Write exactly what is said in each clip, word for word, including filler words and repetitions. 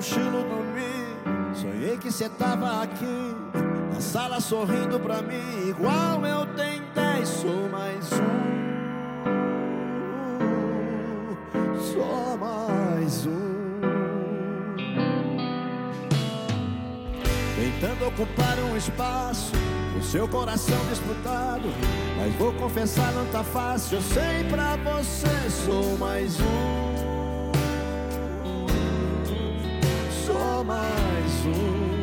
cochilo dormi, sonhei que cê tava aqui na sala sorrindo pra mim. Igual eu tentei, sou mais um, só mais um, tentando ocupar um espaço o seu coração disputado. Mas vou confessar, não tá fácil. Eu sei, pra você sou mais um, só mais um.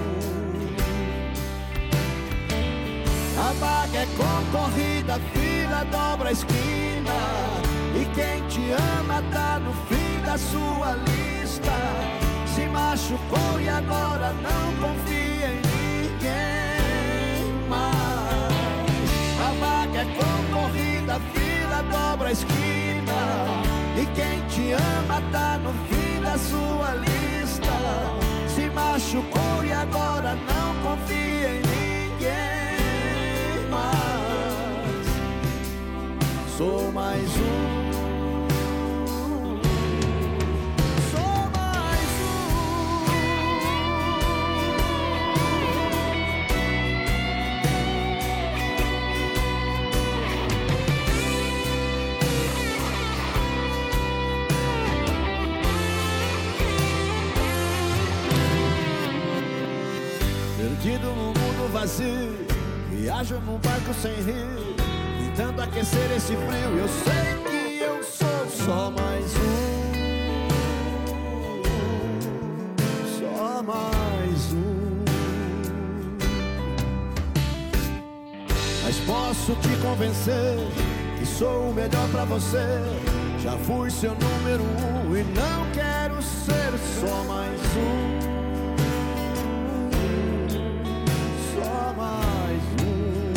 A vaga é concorrida, fila dobra a esquina, e quem te ama tá no fim da sua lista. Se machucou e agora não confia em ninguém mais. A vaga é concorrida, fila dobra a esquina, e quem te ama tá no fim da sua lista. Se machucou e agora não confia em ninguém mais. Sou mais um, perdido no mundo vazio, viajo num barco sem rio, tentando aquecer esse frio. Eu sei que eu sou só mais um, só mais um. Mas posso te convencer que sou o melhor pra você. Já fui seu número um e não quero ser só mais um, mais um.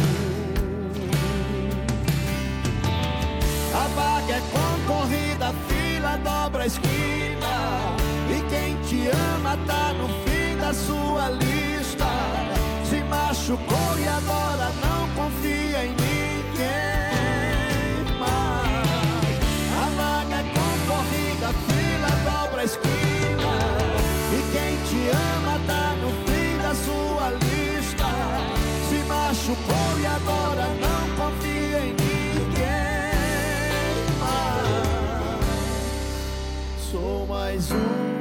A vaga é concorrida, a fila dobra a esquina, e quem te ama tá no fim da sua lista. Se machucou e agora não confia em ninguém mais. A vaga é concorrida, a fila dobra a esquina, e quem te ama tá no fim da sua lista. Se machucou e agora não confia em ninguém mais. Sou mais um.